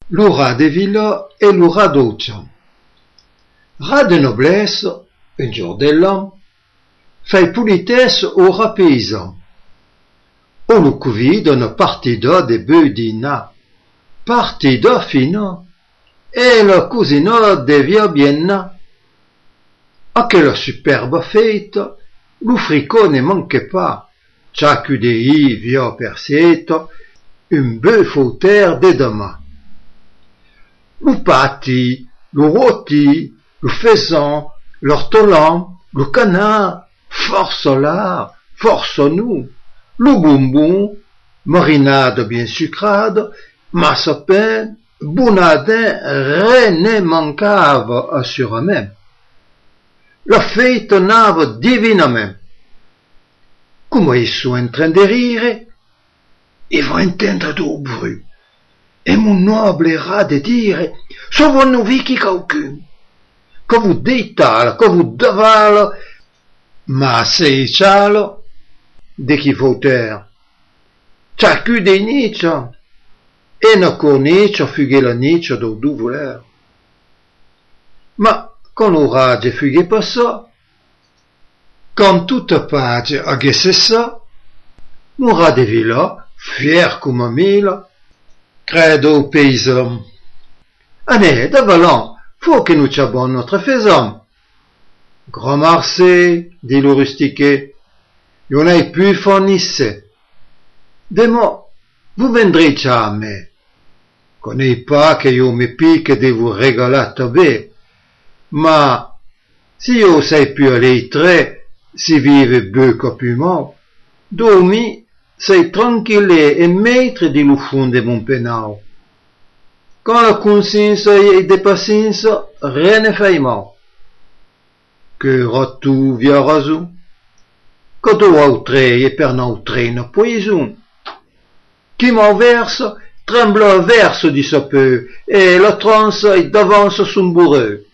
L'ura de villa e l'ura doccia. Rat de noblesse, un jour de l'an, fait politesse au rat paysan. On le couvit d'un partida de beudina, partida fina, et la cousina devia bienna. A quella superbe fête, l'ufrico ne manquait pas, chaque udei via perseto, un bœuf au terre de demain. Le pâti, le rôti, le faisan, l'ortolan, le canard, force là, force nous, le bonbon, marinade bien sucrade, massapin, bounadin, rien ne mancava assurément. La fête nava divinement. Comme ils sont en train de rire, ils vont entendre du bruit. Et mon noble rat de dire, sauvons-nous vici quelqu'un, que vous détale, que vous devale, ma sei cialo, de qui faut taire. Ciacu de niccia, e na corniccia fughe la niccia d'u voler. Ma, quand l'orage fughe passò, quand toute pace aghesse ça, mon rat de villa, fier comme mille, credo au paysan. Annez, d'avalant, faut que nous chabons notre faisan. Grand Marseille, dit le rustiquet, y'en a plus fournisse. Demo, vous vendrez jamais. Connais pas que yo me pique de vous régaler tobé. Ma, si yo sais plus aller très, si vive peu copiment, dormi, c'est tranquille et maître de le fond de mon pénal. Quand la conscience est dépassée, rien ne fait mal. Que ratu via raison, que tu outre et per notre ne poison. Qui m'enverse, tremble verse du sapeux, et la transe est d'avance son bourreux.